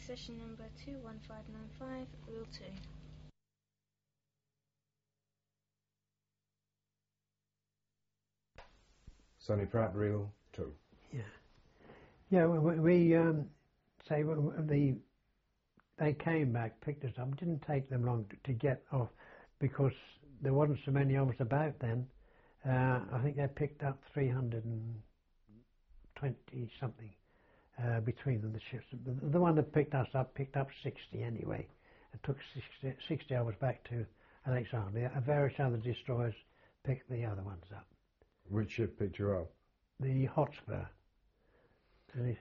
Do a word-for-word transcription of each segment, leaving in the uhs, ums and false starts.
session number two one five nine five, rule two. Sonny Pratt, reel two. Yeah. Yeah, we, we um, say the they came back, picked us up. It didn't take them long to, to get off because there wasn't so many of us about then. Uh, I think they picked up three hundred twenty something uh, between them, the ships. The, the one that picked us up picked up sixty anyway. It took sixty, sixty hours back to Alexandria. Various other destroyers picked the other ones up. Which ship picked you up? The Hotspur. The,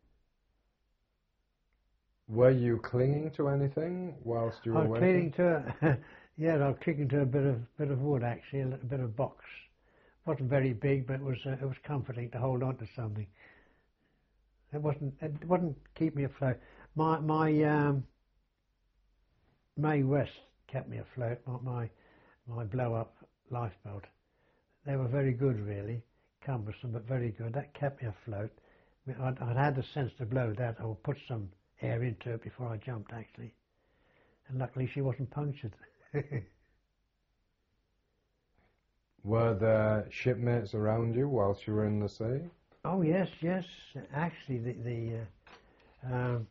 Were you clinging to anything whilst you were I was waiting? clinging to a, yeah, I was clinging to a bit of bit of wood actually, a little bit of box. It wasn't very big, but it was uh, it was comforting to hold on to something. It wasn't it wouldn't keep me afloat. My my um, Mae West kept me afloat. My my, my blow up lifeboat. They were very good, really, cumbersome but very good. That kept me afloat. I mean, I'd, I'd had the sense to blow that or put some air into it before I jumped actually, and luckily she wasn't punctured. Were there shipmates around you whilst you were in the sea? Oh yes, yes. Actually, the the uh, um,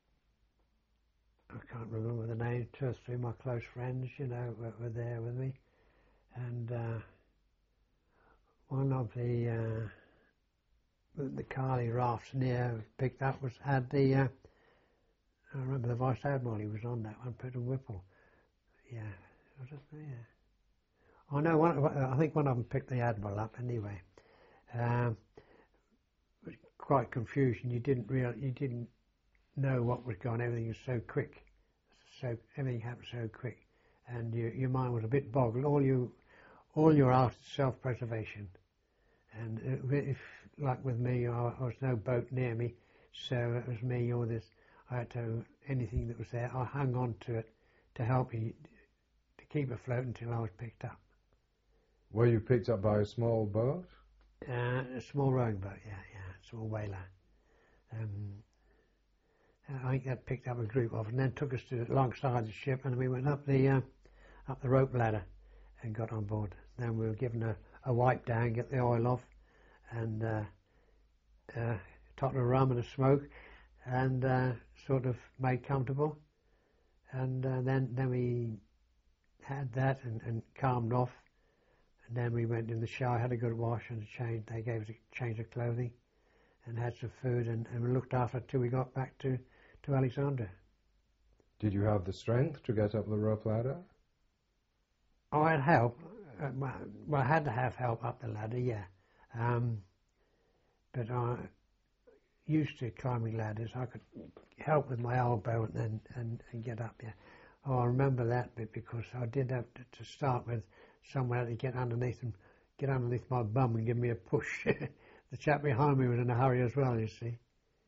I can't remember the name. Two or three of my close friends, you know, were, were there with me, and uh, one of the uh, the, the Carly rafts near picked up was had the. Uh, I remember the Vice Admiral. He was on that one, Peter Whipple. Yeah, was it? Yeah. I know one. I think one of them picked the Admiral up anyway. Um, it was quite confusion. You didn't real. You didn't know what was going on. Everything was so quick. So everything happened so quick, and you, your mind was a bit boggled. All you, all you're after self-preservation, and if, like with me, I, I was no boat near me, so it was me or this. I had to anything that was there. I hung on to it to help me to keep afloat until I was picked up. Were you picked up by a small boat? Uh, a small rowing boat, yeah, yeah, small whaler. Um, I think that picked up a group of, and then took us to alongside the ship, and we went up the uh, up the rope ladder and got on board. Then we were given a, a wipe down, get the oil off, and uh, uh, tot of rum and a smoke, and uh, sort of made comfortable. And uh, then then we had that and, and calmed off. And then we went in the shower, had a good wash and a change. They gave us a change of clothing and had some food, and, and we looked after it till we got back to, to Alexandria. Did you have the strength to get up the rope ladder? Oh, I had help. Uh, well, I had to have help up the ladder, yeah. Um, but I used to climbing ladders. I could help with my elbow and then and, and get up, yeah. Oh, I remember that bit because I did have to, to start with somewhere to get underneath and get underneath my bum and give me a push. The chap behind me was in a hurry as well, you see.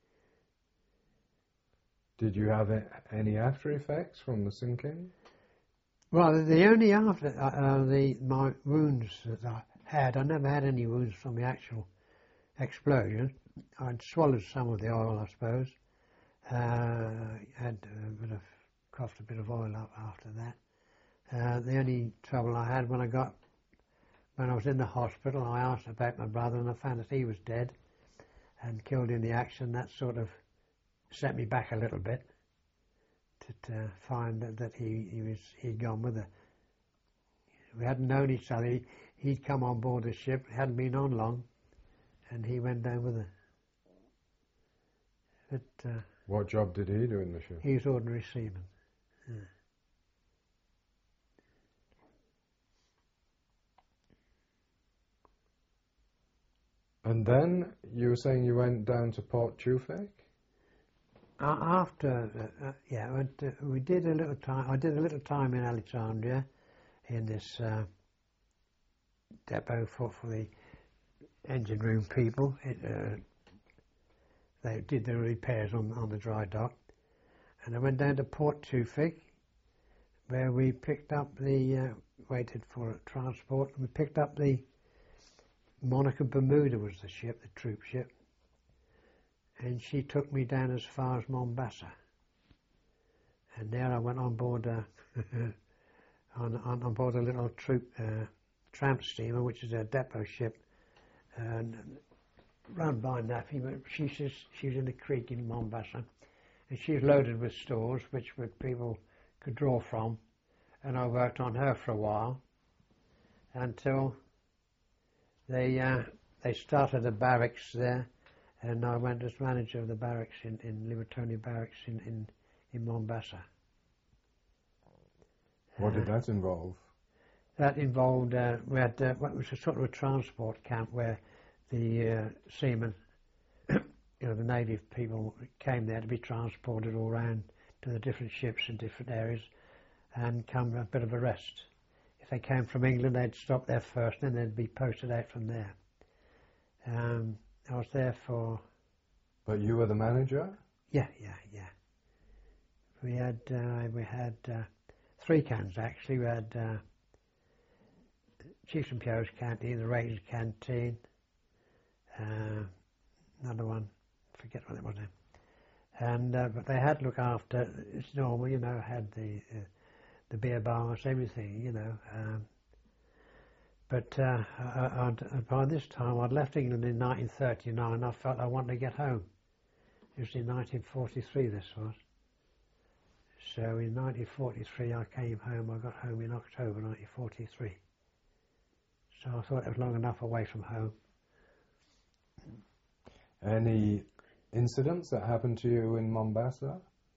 Did you have any after effects from the sinking? Well, the only after uh, the my wounds that I had, I never had any wounds from the actual explosion. I'd swallowed some of the oil, I suppose. Uh, had a bit of coughed a bit of oil up after that. Uh, the only trouble I had when I got, when I was in the hospital, I asked about my brother and I found that he was dead and killed in the action. That sort of set me back a little bit to, to find that, that he, he was, he'd gone with her. We hadn't known each other. He, he'd come on board the ship, hadn't been on long, and he went down with her. But, uh, what job did he do in the ship? He was ordinary seaman. Yeah. And then you were saying you went down to Port Tewfik? Uh, after, uh, uh, yeah, went, uh, we did a little time. I did a little time in Alexandria, in this uh, depot for, for the engine room people. It, uh, they did the repairs on on the dry dock, and I went down to Port Tewfik, where we picked up the uh, waited for transport. And we picked up the Monica Bermuda was the ship, the troop ship, and she took me down as far as Mombasa. And there I went on board a, on, on, on board a little troop uh, tramp steamer, which is a depot ship, and run by Naffy, but she says she was in a creek in Mombasa, and she was loaded with stores which would people could draw from, and I worked on her for a while until they uh, they started a barracks there, and I went as manager of the barracks in, in Livertonia Barracks in, in, in Mombasa. What did Uh, that involve? That involved, uh, we had uh, what was a sort of a transport camp where the uh, seamen, you know, the native people came there to be transported all around to the different ships in different areas and come a bit of a rest. If they came from England, they'd stop there first, and then they'd be posted out from there. Um, I was there for... But you were the manager? Yeah, yeah, yeah. We had, uh, we had uh, three cans, actually. We had uh, Chiefs and Pierre's canteen, the Rangers canteen, uh, another one, forget what it was now. And, uh, but they had to look after, it's normal, you know, had the uh, the beer bars, everything, you know. Um, but uh, I, I'd, by this time, I'd left England in nineteen thirty-nine. I felt I wanted to get home. It was in nineteen forty-three, this was. So in nineteen forty-three, I came home. I got home in October nineteen forty-three. So I thought it was long enough away from home. Any incidents that happened to you in Mombasa?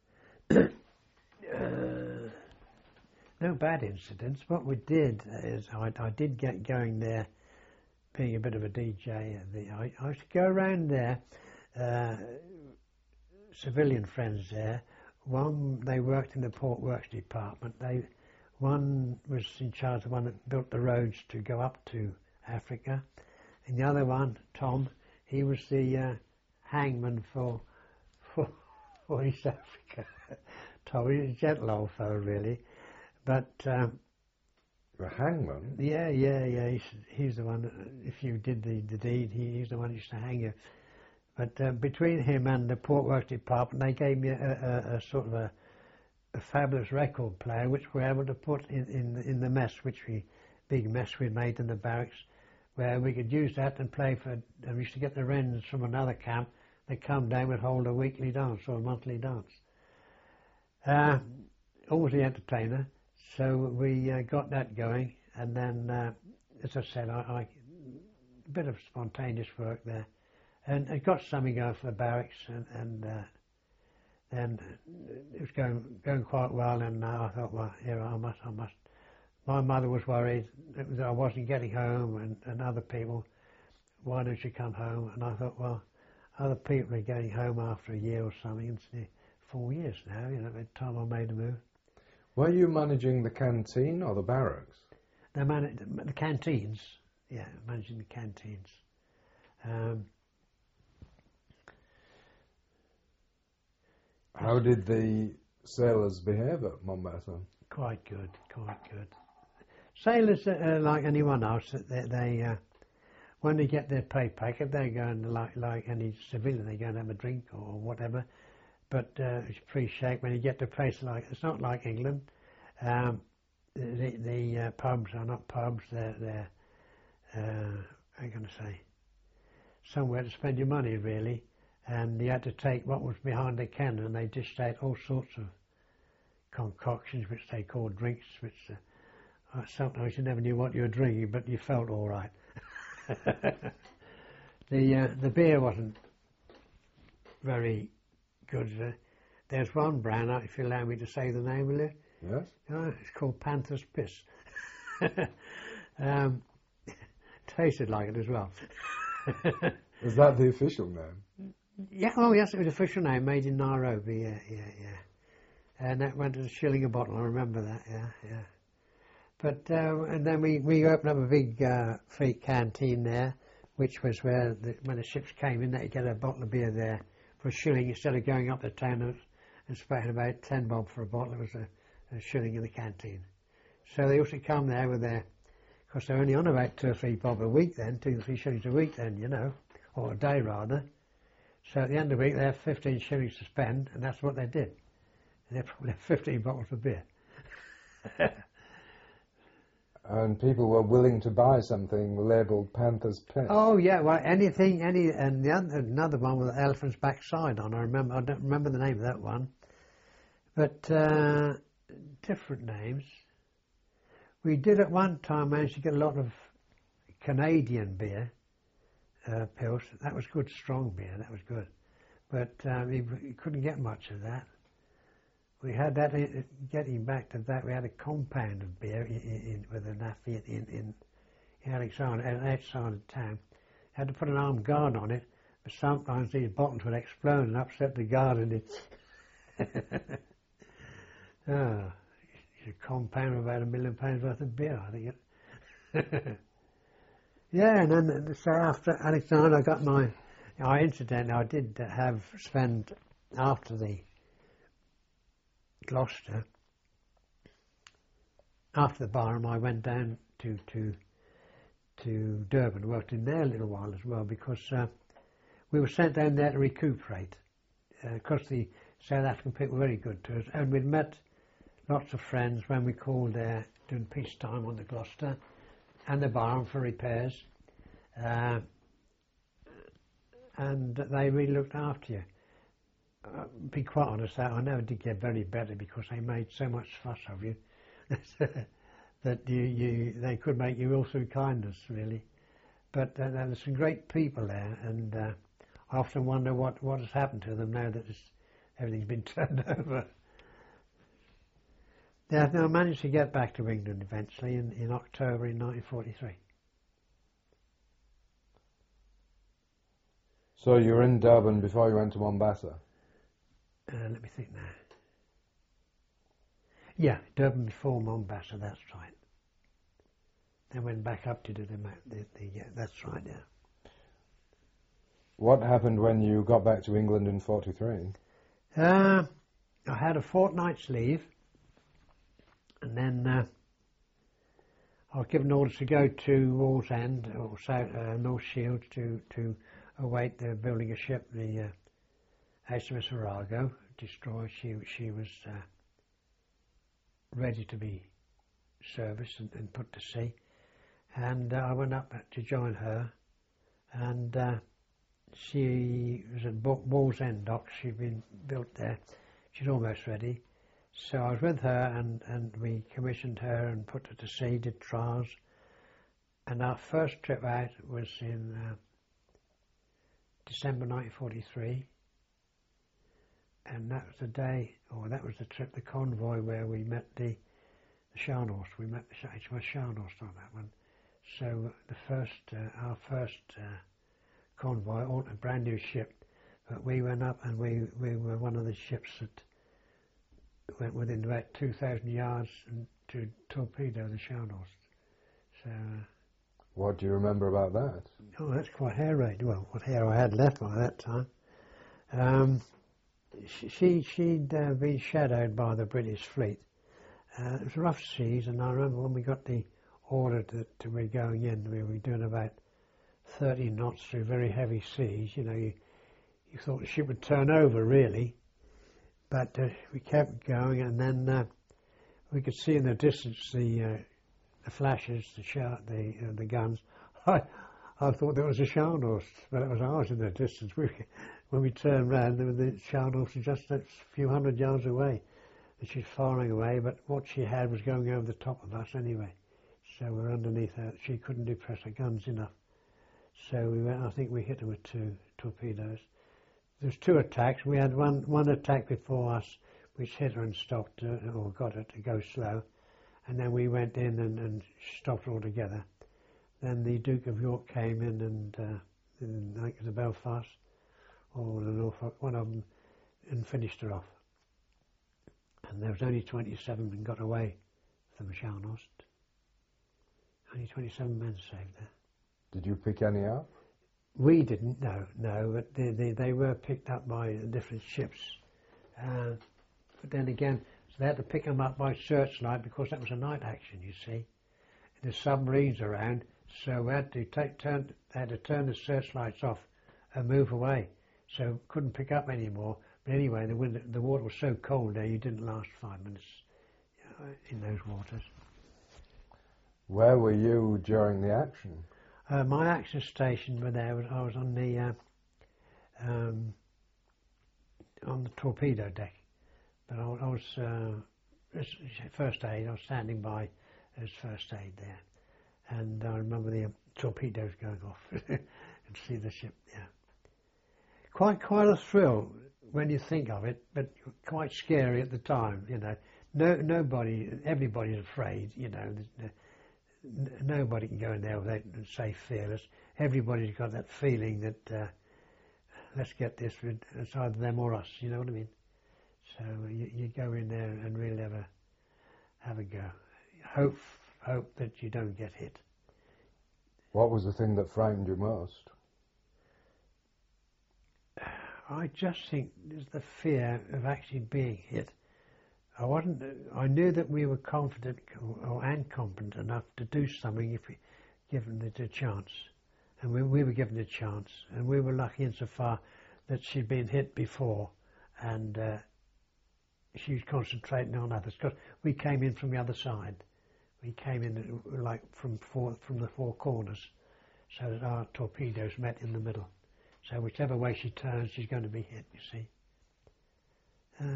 Uh, no bad incidents. What we did is I, I did get going there, being a bit of a D J. At the, I, I used to go around there, uh, civilian friends there. One, they worked in the port works department. They, one was in charge of the one that built the roads to go up to Africa, and the other one, Tom, he was the uh, hangman for, for for East Africa. Tom, he was a gentle old fellow, really. But, um, The hangman? yeah, yeah, yeah, he's, he's the one, that, if you did the, the deed, he, he's the one who used to hang you. But uh, between him and the Port Works Department, they gave me a, a, a sort of a, a fabulous record player, which we were able to put in, in, in the mess, which we, big mess we made in the barracks, where we could use that and play for, and we used to get the wrens from another camp. They'd come down and hold a weekly dance or a monthly dance. Uh, always the entertainer. So we uh, got that going, and then, uh, as I said, I, I, a bit of spontaneous work there, and it got something going for the barracks, and, and uh, then it was going going quite well. And uh, I thought, well, here I must, I must. My mother was worried that I wasn't getting home, and, and other people, why don't you come home? And I thought, well, other people are getting home after a year or something. It's near four years now, you know, by the time I made the move. Were you managing the canteen or the barracks? They managed the canteens, yeah, managing the canteens. Um, How did the sailors behave at Mombasa? quite good, quite good. Sailors, uh, like anyone else, they, they uh, when they get their pay packet, they're going to, like like any civilian, they go and have a drink or whatever. But uh, it's pretty shake when you get to a place like, it's not like England. Um, the the uh, pubs are not pubs, they're, they're uh, how can I say, somewhere to spend your money, really. And you had to take what was behind the cannon, and they dished out all sorts of concoctions, which they called drinks, which uh, sometimes you never knew what you were drinking, but you felt all right. the uh, the beer wasn't very good. Uh, there's one brand, if you allow me to say the name, will you? Yes. Uh, it's called Panther's Piss. um, tasted like it as well. Is that the official name? Yeah, oh yes, it was official name, made in Nairobi, yeah, yeah, yeah. And that went at a shilling a bottle, I remember that, yeah, yeah. But, uh, and then we, we opened up a big uh, free canteen there, which was where, the, when the ships came in, they could get a bottle of beer there for a shilling instead of going up the town and, and spending about ten bob for a bottle. It was a, a shilling in the canteen. So they used to come there with their, of course they're only on about two or three bob a week then, two or three shillings a week then, you know, or a day rather. So at the end of the week they have fifteen shillings to spend, and that's what they did. And they probably had fifteen bottles of beer. And people were willing to buy something labelled Panther's Piss. Oh yeah, well anything, any, and the other, another one with the elephant's backside on. I remember, I don't remember the name of that one, but uh, different names. We did at one time manage to get a lot of Canadian beer, uh, Pils. That was good, strong beer. That was good, but uh, we, we couldn't get much of that. We had that, in, getting back to that, we had a compound of beer in, in, with a naffy in, in, in Alexander, outside of town. Had to put an armed guard on it, but sometimes these bottles would explode and upset the guard and it... oh, it's a compound of about a million pounds worth of beer, I think. It yeah, and then so after Alexander I got my... I, incidentally, I did have spend, after the Gloucester, after the Barham, I went down to to to Durban, worked in there a little while as well, because uh, we were sent down there to recuperate. Because uh, the South African people were very good to us, and we'd met lots of friends when we called there during peacetime on the Gloucester and the Barham for repairs, uh, and they really looked after you. Uh, be quite honest, I never did get very better because they made so much fuss of you that you, you they could make you ill through kindness, really. But uh, there were some great people there, and uh, I often wonder what, what has happened to them now that it's, everything's been turned over. Yeah, now I managed to get back to England eventually in, in October in nineteen forty-three. So you were in Durban before you went to Mombasa? Uh, let me think now. Yeah, Durban before Mombasa, that's right. Then went back up to do the, the, the yeah, that's right, yeah. What happened when you got back to England in forty-three? Uh, I had a fortnight's leave, and then uh, I was given orders to go to Wallsend, or South, uh, North Shields, to, to await the building a ship, the uh, H M S Arago, destroyed. She she was uh, ready to be serviced and, and put to sea, and uh, I went up to join her, and uh, she was at Wallsend docks. She'd been built there. She's almost ready, so I was with her, and and we commissioned her and put her to sea, did trials, and our first trip out was in uh, December nineteen forty-three. And that was the day, or that was the trip, the convoy where we met the, the Scharnhorst. We met the H M S Scharnhorst on that one. So the first, uh, our first uh, convoy, all a brand new ship, but we went up and we, we were one of the ships that went within about two thousand yards and to torpedo the Scharnhorst. So. Uh, what do you remember about that? Oh, that's quite hair-raised. Well, what hair I had left by that time. Um, She, she'd uh, been shadowed by the British fleet. Uh, it was rough seas, and I remember when we got the order that we were going in, we were doing about thirty knots through very heavy seas. You know, you, you thought the ship would turn over, really. But uh, we kept going, and then uh, we could see in the distance the, uh, the flashes, the sh- the, uh, the guns. I, I thought there was a Scharnhorst, but it was ours in the distance. We, when we turned round, the Scharnhorst was just a few hundred yards away. And she's firing away, but what she had was going over the top of us anyway. So we were underneath her. She couldn't depress her guns enough. So we went, I think we hit her with two torpedoes. There was two attacks. We had one, one attack before us, which hit her and stopped her, or got her to go slow. And then we went in and, and stopped her altogether. Then the Duke of York came in and, uh, in, I think it was Belfast, or the Norfolk, one of them, and finished her off. And there was only twenty-seven men got away from the Scharnhorst. Only twenty-seven men saved there. Did you pick any up? We didn't, no, no, but they, they, they were picked up by different ships. Uh, but then again, so they had to pick them up by searchlight because that was a night action, you see. And the submarines around. So we had to take turn. They had to turn the searchlights off and move away. So couldn't pick up anymore. But anyway, the, wind, the water was so cold there, you didn't last five minutes you know, in those waters. Where were you during the action? Uh, my action station were there. Was, I was on the uh, um, on the torpedo deck, but I, I was uh, first aid. I was standing by as first aid there, and I remember the uh, torpedoes going off and see the ship. Yeah, quite quite a thrill when you think of it, but quite scary at the time. You know, no nobody, everybody's afraid. You know. The, the, Nobody can go in there without and say fearless. Everybody's got that feeling that uh, let's get this. It's either them or us. You know what I mean? So you, you go in there and really have a have a go. Hope hope that you don't get hit. What was the thing that frightened you most? I just think there's the fear of actually being hit. I wasn't. I knew that we were confident or, and competent enough to do something if we given it a chance, and we, we were given a chance, and we were lucky insofar that she'd been hit before, and uh, she was concentrating on others. Because we came in from the other side, we came in like from four, from the four corners, so that our torpedoes met in the middle. So whichever way she turns, she's going to be hit. You see. Uh,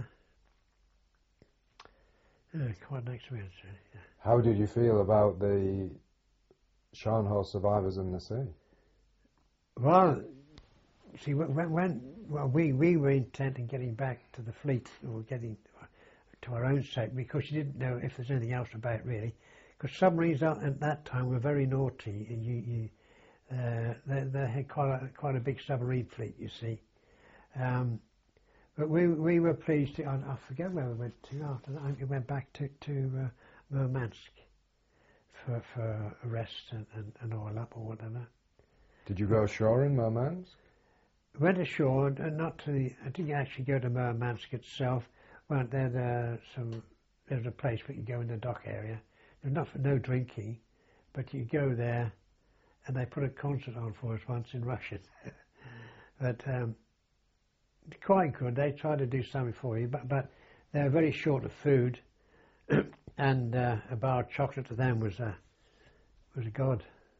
Yeah, quite an experience, really. Yeah. How did you feel about the Scharnhorst survivors in the sea? Well, see, when, when well, we, we were intent on getting back to the fleet, or getting to our own state, because you didn't know if there's anything else about it, really. Because submarines at that time were very naughty, and you, you uh, they, they had quite a, quite a big submarine fleet, you see. Um, But we we were pleased to, I, I forget where we went to after that. I think we went back to, to uh, Murmansk for, for a rest and, and, and oil up or whatever. Did you go ashore in Murmansk? Went ashore and not to the, I didn't actually go to Murmansk itself. Went there, there some, there's a place where you go in the dock area. There's not for no drinking, but you go there and they put a concert on for us once in Russian. But, um, quite good. They try to do something for you, but but they're very short of food, and uh, a bar of chocolate to them was a was a god.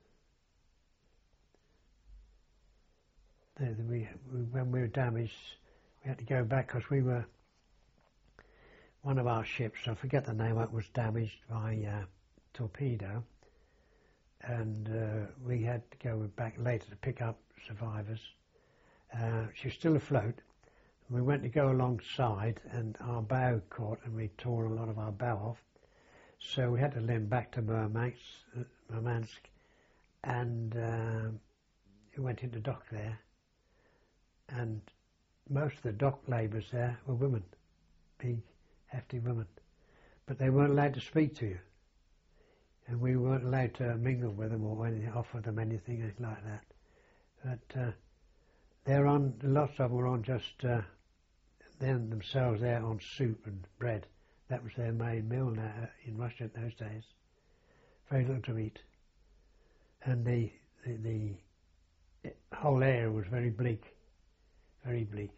They, we, we when we were damaged, we had to go back because we were one of our ships. I forget the name. It was damaged by uh, torpedo, and uh, we had to go back later to pick up survivors. Uh, she was still afloat. We went to go alongside, and our bow caught, and we tore a lot of our bow off. So we had to limb back to Murmansk, uh, Murmansk and uh, we went into dock there. And most of the dock labourers there were women, big, hefty women. But they weren't allowed to speak to you. And we weren't allowed to mingle with them or anything, offer them anything like that. But uh, they're on, lots of them were on just, uh, them themselves there on soup and bread. That was their main meal now in Russia in those days. Very little to eat. And the, the, the whole area was very bleak, very bleak.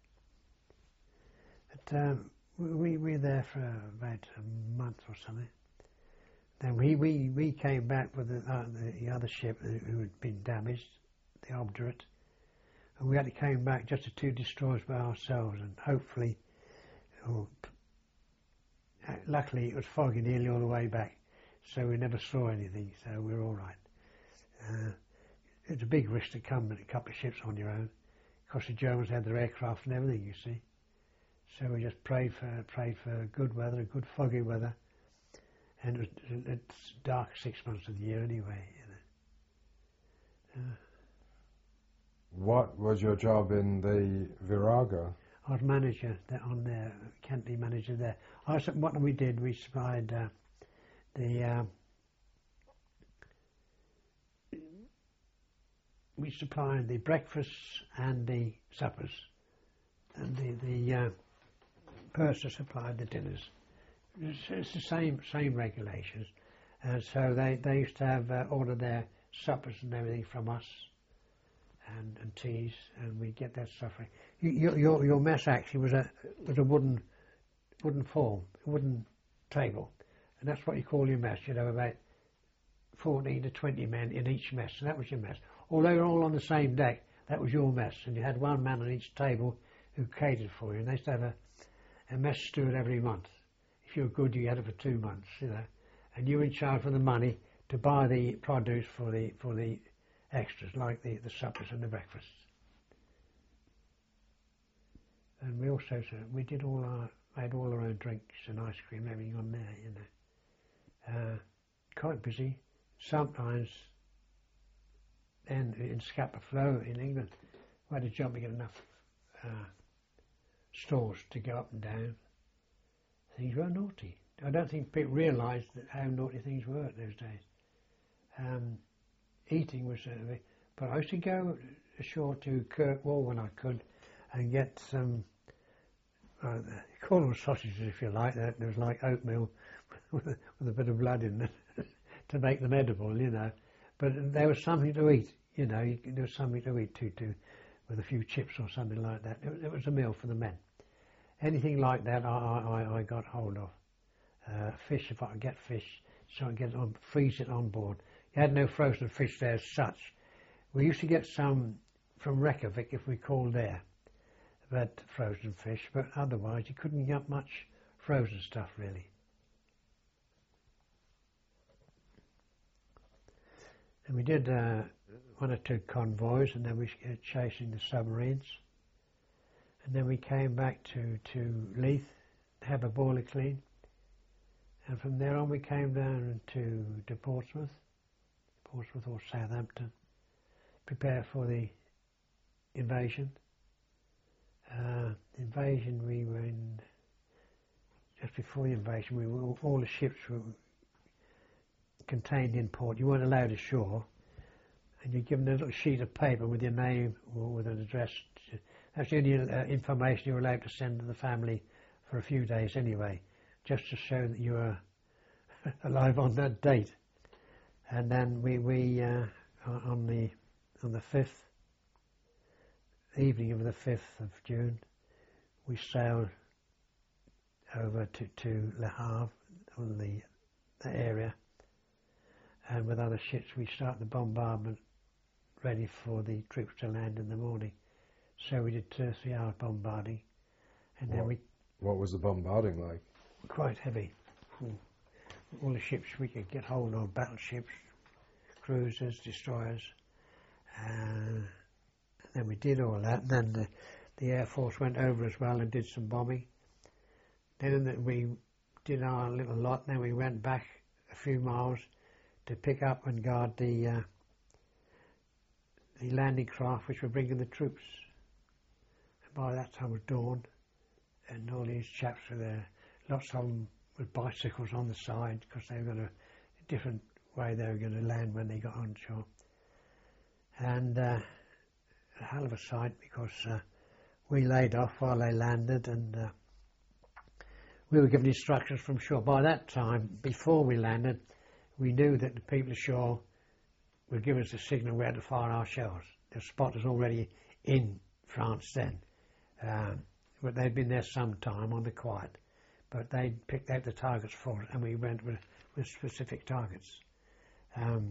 But um, we, we were there for about a month or something. Then we, we, we came back with the, uh, the other ship who had been damaged, the Obdurate. And we had to come back just to two destroyers by ourselves, and hopefully, oh, luckily it was foggy nearly all the way back, so we never saw anything, so we were all right. Uh, it's a big risk to come with a couple of ships on your own, because the Germans had their aircraft and everything, you see. So we just prayed for prayed for good weather, good foggy weather, and it was, it's dark six months of the year anyway. You know. Uh, What was your job in the Virago? I was manager there on there, Kently manager there. I was, what we did, we supplied uh, the uh, we supplied the breakfasts and the suppers, and the the uh, purser supplied the dinners. It's, it's the same same regulations, and so they they used to have uh, order their suppers and everything from us. and, and teas, and we'd get that stuff. You, your, your your mess actually was a was a wooden wooden form, a wooden table, and that's what you call your mess. You know, about fourteen to twenty men in each mess, and that was your mess. Although you're all on the same deck, that was your mess, and you had one man on each table who catered for you, and they used to have a, a mess steward every month. If you were good, you had it for two months, you know, and you were in charge of the money to buy the produce for the for the extras, like the, the suppers and the breakfasts. And we also, so we did all our, made all our own drinks and ice cream, everything on there, you know. Uh, quite busy. Sometimes, then in Scapa Flow in England, we had a job to get enough uh, stores to go up and down. Things were naughty. I don't think people realised that how naughty things were at those days. Um, eating was, uh, but I used to go ashore to Kirkwall when I could and get some, uh, call them sausages if you like, that there was like oatmeal with a, with a bit of blood in it to make them edible, you know. But there was something to eat, you know, you, there was something to eat too, too, with a few chips or something like that. It, it was a meal for the men. Anything like that I, I, I got hold of. Uh, fish, if I could get fish, so I could get it on, freeze it on board. You had no frozen fish there as such. We used to get some from Reykjavik if we called there, but frozen fish, but otherwise you couldn't get much frozen stuff really. And we did uh, one or two convoys, and then we were chasing the submarines. And then we came back to, to Leith, have a boiler clean. And from there on we came down to, to Portsmouth, Portsmouth or Southampton, prepare for the invasion. Uh, invasion, we were in, just before the invasion, we were, all the ships were contained in port. You weren't allowed ashore, and you're given a little sheet of paper with your name or with an address. That's the only uh, information you were allowed to send to the family for a few days anyway, just to show that you were alive on that date. And then we, we uh, on the on the fifth, evening of the fifth of June, we sailed over to, to Le Havre, on the, the area, and with other ships we started the bombardment, ready for the troops to land in the morning. So we did two or three hours bombarding, and what, then we... What was the bombarding like? Quite heavy. All the ships we could get hold of, battleships, cruisers, destroyers. Uh, and then we did all that, and then the, the Air Force went over as well and did some bombing. Then we did our little lot, then we went back a few miles to pick up and guard the, uh, the landing craft which were bringing the troops. And by that time it was dawn, and all these chaps were there, lots of them with bicycles on the side, because they were going to, a different way they were going to land when they got on shore. And uh, a hell of a sight, because uh, we laid off while they landed, and uh, we were given instructions from shore. By that time, before we landed, we knew that the people ashore would give us a signal where to fire our shells. The spot was already in France then, um, but they'd been there some time on the quiet. But they picked out the targets for us, and we went with, with specific targets. Um,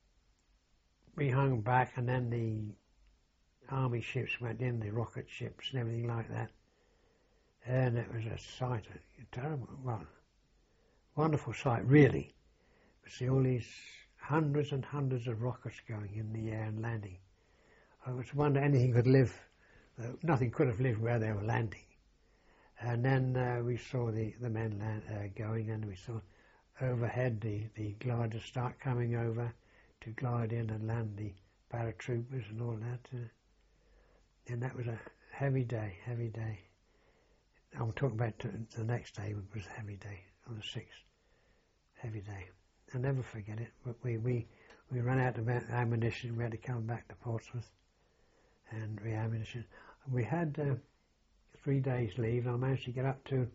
we hung back, and then the army ships went in, the rocket ships and everything like that. And it was a sight, a terrible, well, wonderful sight, really. To see all these hundreds and hundreds of rockets going in the air and landing. I was wondering anything could live, uh, nothing could have lived where they were landing. And then uh, we saw the, the men land, uh, going, and we saw overhead the, the gliders start coming over to glide in and land the paratroopers and all that. Uh, and that was a heavy day, heavy day. I'm talking about to, to the next day, it was a heavy day, on the sixth. Heavy day. I'll never forget it. But we, we, we ran out of ammunition, we had to come back to Portsmouth and re-ammunition. We had uh, three days leave, and I managed to get up to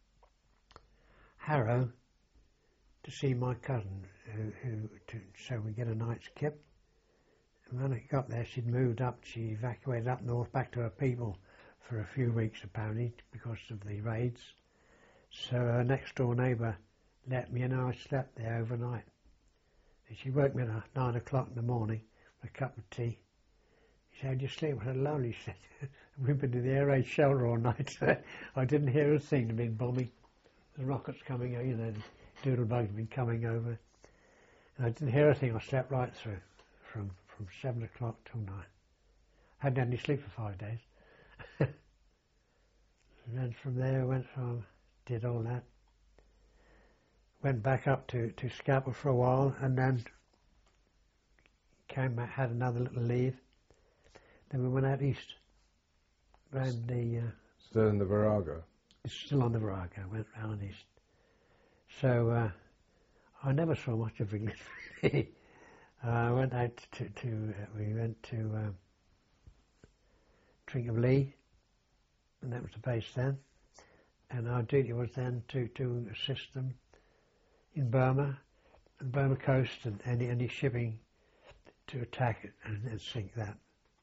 Harrow to see my cousin, who, who to, so we get a night's kip, And when I got there, she'd moved up. She evacuated up north back to her people for a few weeks, apparently, because of the raids. So her next door neighbour let me in, and I slept there overnight. And she woke me at nine o'clock in the morning with a cup of tea. She said, "How'd you sleep?" I said, "Lonely." She said, "We've been to the air raid shelter all night." I didn't hear a thing. There'd been bombing. The rockets coming, you know, the doodlebugs had been coming over. And I didn't hear a thing. I slept right through from, from seven o'clock till nine. Hadn't had any sleep for five days. And then from there I went from, did all that. Went back up to, to Scapa for a while, and then came back, had another little leave. Then we went out east, round the... Uh, Still in the Virago? It's still on the Virago, went round east. So uh, I never saw much of England, really. uh, I went out to, to uh, we went to um, Trincomalee, and that was the base then. And our duty was then to, to assist them in Burma, the Burma coast, and any, any shipping to attack it and, and sink that.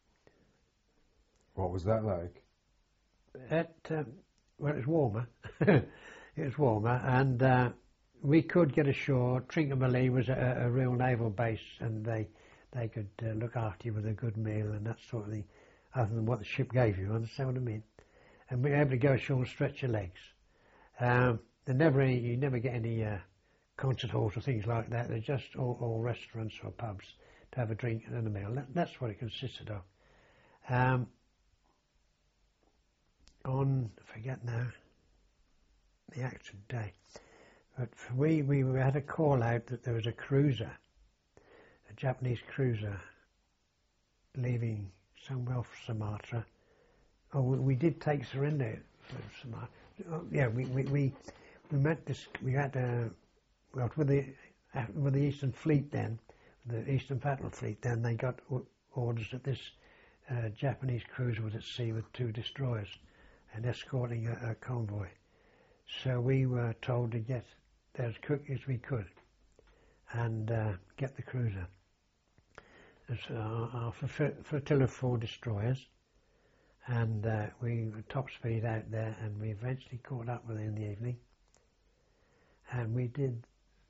What was that like? It, um, well, it was warmer. It was warmer, and uh, we could get ashore. Trincomalee was a, a real naval base, and they they could uh, look after you with a good meal and that sort of thing, other than what the ship gave you. Understand what I mean? And we were able to go ashore and stretch your legs. Um, there never any, you never get any uh, concert halls or things like that. They're just all, all restaurants or pubs to have a drink and a meal. That, that's what it consisted of. Um, on, I forget now, the actual day, but we, we had a call out that there was a cruiser, a Japanese cruiser, leaving somewhere off Sumatra. Oh, we, we did take surrender for Sumatra. Oh, yeah, we, we, we, we met this, we had, uh, well, with the, uh, with the Eastern Fleet then, the Eastern Battle Fleet then, they got orders that this uh, Japanese cruiser was at sea with two destroyers and escorting a, a convoy. So we were told to get there as quickly as we could and uh, get the cruiser. And so our, our flotilla of four destroyers, and uh, we were top speed out there, and we eventually caught up with her in the evening, and we did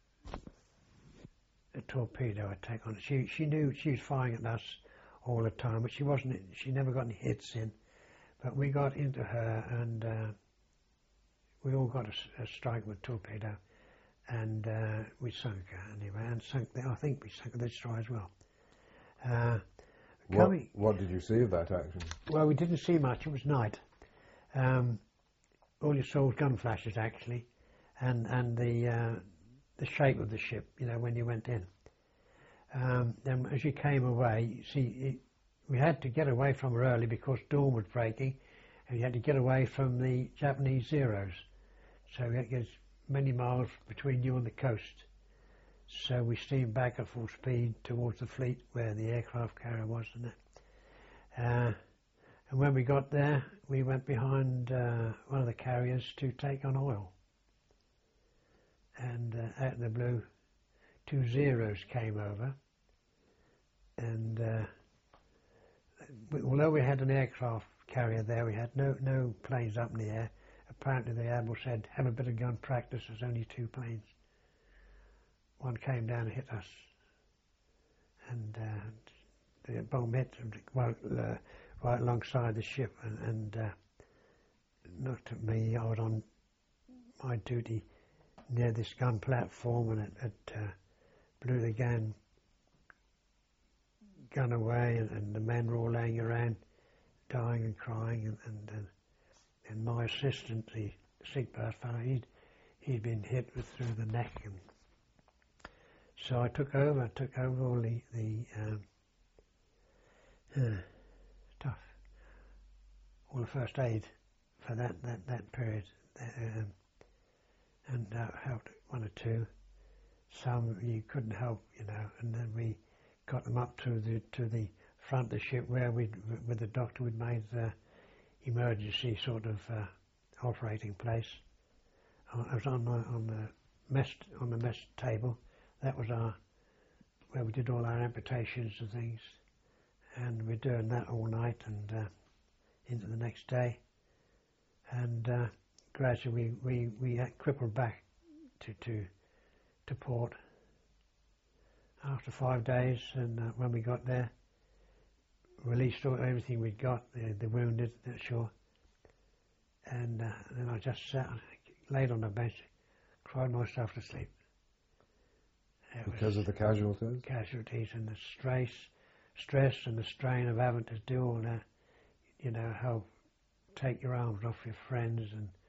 a torpedo attack on it. She, she knew she was firing at us all the time, but she wasn't, she never got any hits in. But we got into her, and uh, we all got a, a strike with torpedo, and uh, we sunk her anyway, and sunk the, I think we sunk the destroyer as well. Uh, what, coming, what did you see of that action? Well, we didn't see much. It was night. Um, all you saw was gun flashes, actually, and and the uh, the shape of the ship. You know, when you went in. Um, then, as you came away, you see. It, We had to get away from her early because dawn was breaking, and we had to get away from the Japanese Zeros. So we had to get as many miles between you and the coast. So we steamed back at full speed towards the fleet where the aircraft carrier was and that. Uh, and when we got there, we went behind uh, one of the carriers to take on oil. And uh, out of the blue, two Zeros came over, and uh, although we had an aircraft carrier there, we had no no planes up in the air. Apparently the Admiral said, have a bit of gun practice, there's only two planes. One came down and hit us, and uh, the bomb hit well, uh, right alongside the ship, and, and uh, knocked at me. I was on my duty near this gun platform, and it, it uh, blew the gun gun away, and, and the men were all laying around, dying and crying, and and, and, and my assistant, the seatbelt fellow, he'd he'd been hit with, through the neck, and so I took over, took over all the the um, uh, stuff, all the first aid for that that that period, um, and uh, helped one or two. Some you couldn't help, you know, and then we got them up to the to the front of the ship where we, with the doctor, we'd made the emergency sort of uh, operating place. I was on the on the mess on the mess table. That was our where we did all our amputations and things. and we're doing that all night and uh, into the next day. And uh, gradually we, we, we had crippled back to, to, to port after five days, and uh, when we got there, released all, everything we'd got, the, the wounded at shore, and uh, then I just sat, laid on the bench, cried myself to sleep. It Because of the casualties? Casualties and the stress, stress and the strain of having to do all that, you know, help take your arms off your friends and